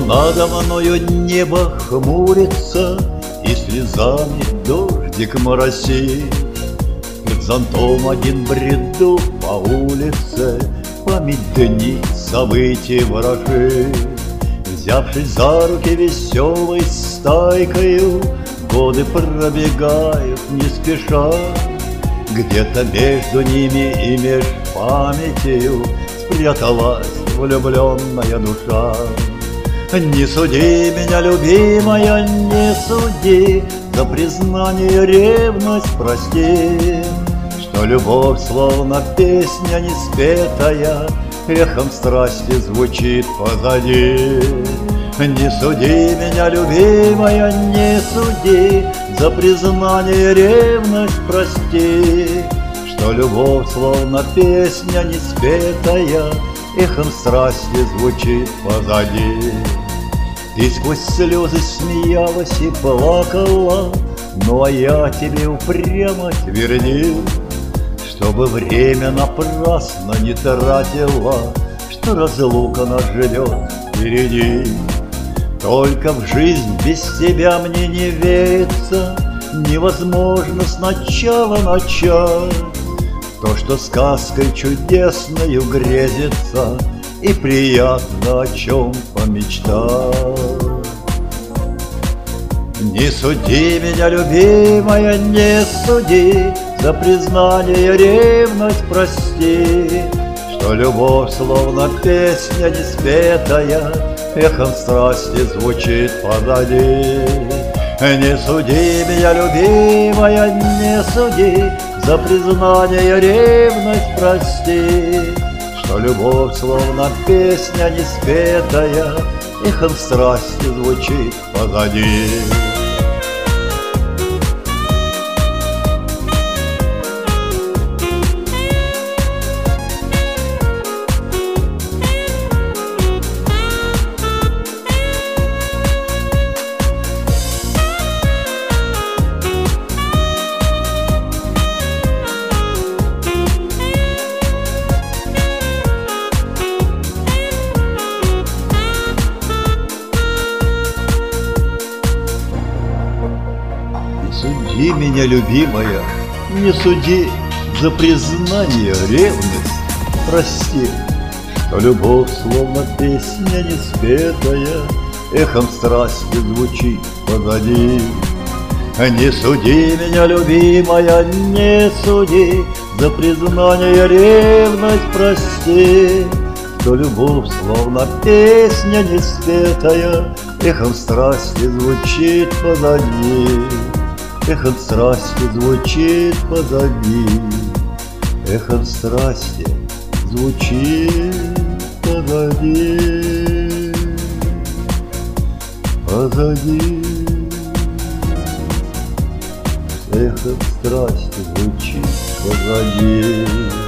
Надо мною небо хмурится, и слезами дождик моросит. Под зонтом один бреду по улице, память дни событий ворожит. Взявшись за руки веселой стайкою, годы пробегают не спеша. Где-то между ними и меж памятью спряталась влюбленная душа. Не суди меня, любимая, не суди, за признание ревность прости, что любовь словно песня неспетая эхом страсти звучит позади. Не суди меня, любимая, не суди, за признание ревность прости, что любовь словно песня неспетая эхом страсти звучит позади. Ты сквозь слезы смеялась и плакала, ну а я тебе упрямо твердил, чтобы время напрасно не тратила, что разлука нас ждет впереди. Только в жизнь без тебя мне не верится, невозможно сначала начать то, что сказкой чудесною грезится, и приятно о чем помечтать. Не суди меня, любимая, не суди, за признание ревность прости, что любовь словно песня неспетая эхом страсти звучит позади. Не суди меня, любимая, не суди, за признание ревность прости, что любовь словно песня неспетая эхом страсти звучит позади. Суди меня, любимая, не суди, за признание ревность прости, что любовь словно песня неспетая эхом страсти звучит позади. Не суди меня, любимая, не суди, за признание ревность прости, что любовь словно песня неспетая эхом страсти звучит позади. Эхом страсти звучит позади, эхом страсти звучит позади, позади. Эхом страсти звучит позади.